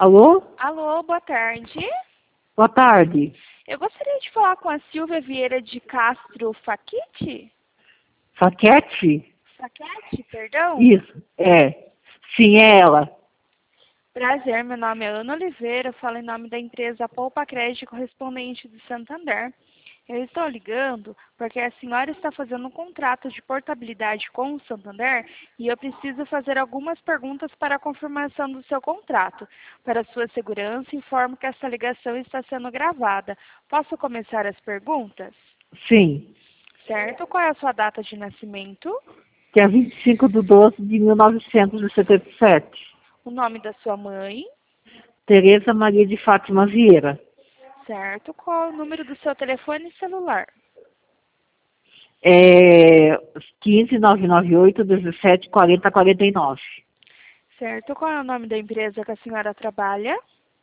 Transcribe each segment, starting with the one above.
Alô? Alô, boa tarde. Boa tarde. Eu gostaria de falar com a Silvia Vieira de Castro Faquete? Faquete? Faquete, perdão? Isso, é. Sim, é ela. Prazer, meu nome é Ana Oliveira, eu falo em nome da empresa Poupa Crédito Correspondente de Santander. Eu estou ligando porque a senhora está fazendo um contrato de portabilidade com o Santander e eu preciso fazer algumas perguntas para a confirmação do seu contrato. Para sua segurança, informo que essa ligação está sendo gravada. Posso começar as perguntas? Sim. Certo? Qual é a sua data de nascimento? Que é 25/12/1977. O nome da sua mãe? Tereza Maria de Fátima Vieira. Certo? Qual é o número do seu telefone celular? É 15 998 17 40 49. Certo? Qual é o nome da empresa que a senhora trabalha?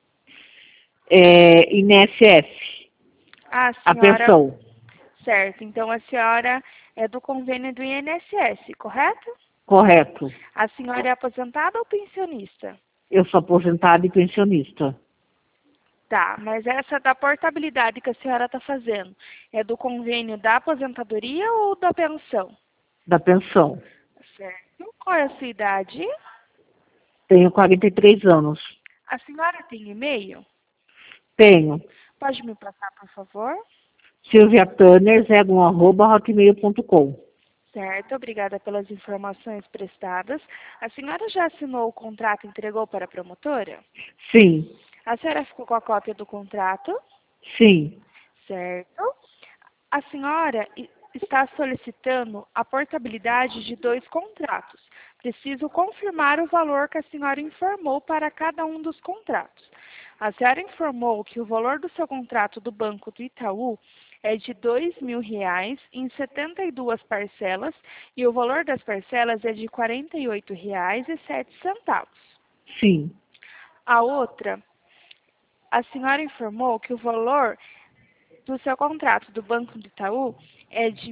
É INSS. A A senhora... pensão. Certo. Então, a senhora é do convênio do INSS, correto? Correto. A senhora é aposentada ou pensionista? Eu sou aposentada e pensionista. Tá, mas essa da portabilidade que a senhora está fazendo é do convênio da aposentadoria ou da pensão? Da pensão. Certo. Qual é a sua idade? Tenho 43 anos. A senhora tem e-mail? Tenho. Pode me passar, por favor? Silvia Tanner, @hotmail.com. Certo, obrigada pelas informações prestadas. A senhora já assinou o contrato e entregou para a promotora? Sim, A senhora ficou com a cópia do contrato? sim, Certo. A senhora está solicitando a portabilidade de 2 contratos. Preciso confirmar o valor que a senhora informou para cada um dos contratos. A senhora informou que o valor do seu contrato do Banco do Itaú é de R$ 2.000 em 72 parcelas e o valor das parcelas é de R$ 48,07. sim, A outra, a senhora informou que o valor do seu contrato do Banco do Itaú é de R$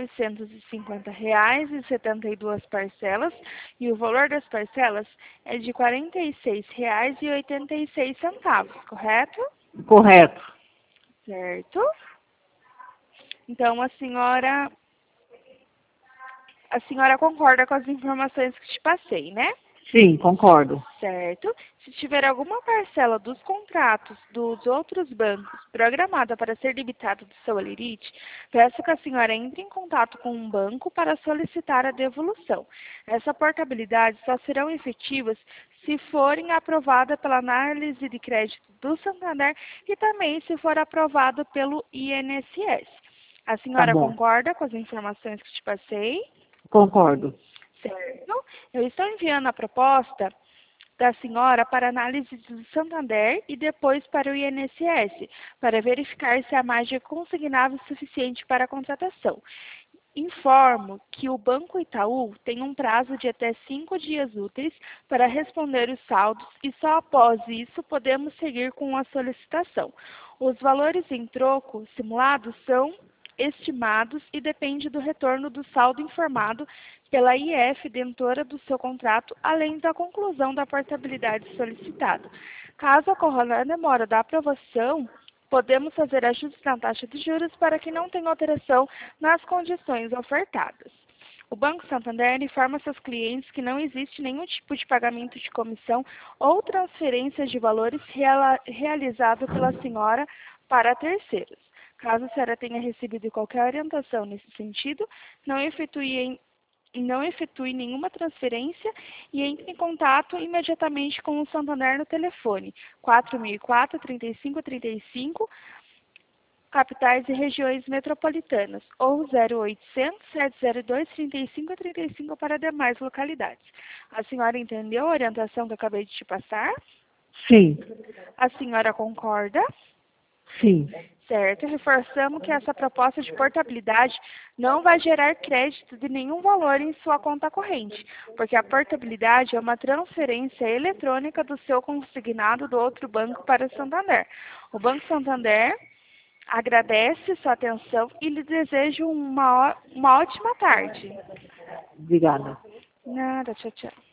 1.950 em 72 parcelas e o valor das parcelas é de R$ 46,86, correto? correto. Certo. Então, a senhora concorda com as informações que te passei, né? Sim, concordo. Certo. Se tiver alguma parcela dos contratos dos outros bancos programada para ser debitada do seu Alerite, peço que a senhora entre em contato com um banco para solicitar a devolução. Essa portabilidade só serão efetivas se forem aprovadas pela análise de crédito do Santander e também se for aprovado pelo INSS. A Tá senhora bom. concorda com as informações que te passei? Concordo. Certo. Eu estou enviando a proposta da senhora para análise do Santander e depois para o INSS, para verificar se a margem é consignável suficiente para a contratação. Informo que o Banco Itaú tem um prazo de até 5 dias úteis para responder os saldos e só após isso podemos seguir com a solicitação. Os valores em troco simulados são estimados e depende do retorno do saldo informado pela IF detentora do seu contrato, além da conclusão da portabilidade solicitada. Caso ocorra a demora da aprovação, podemos fazer ajustes na taxa de juros para que não tenha alteração nas condições ofertadas. O Banco Santander informa seus clientes que não existe nenhum tipo de pagamento de comissão ou transferência de valores realizado pela senhora para terceiros. Caso a senhora tenha recebido qualquer orientação nesse sentido, não efetue nenhuma transferência e entre em contato imediatamente com o Santander no telefone 4004-3535, capitais e regiões metropolitanas, ou 0800-702-3535 para demais localidades. A senhora entendeu a orientação que eu acabei de te passar? Sim, A senhora concorda? sim, Certo, reforçamos que essa proposta de portabilidade não vai gerar crédito de nenhum valor em sua conta corrente, porque a portabilidade é uma transferência eletrônica do seu consignado do outro banco para o Santander. O Banco Santander agradece sua atenção e lhe deseja uma ótima tarde. obrigada. Nada, tchau, tchau.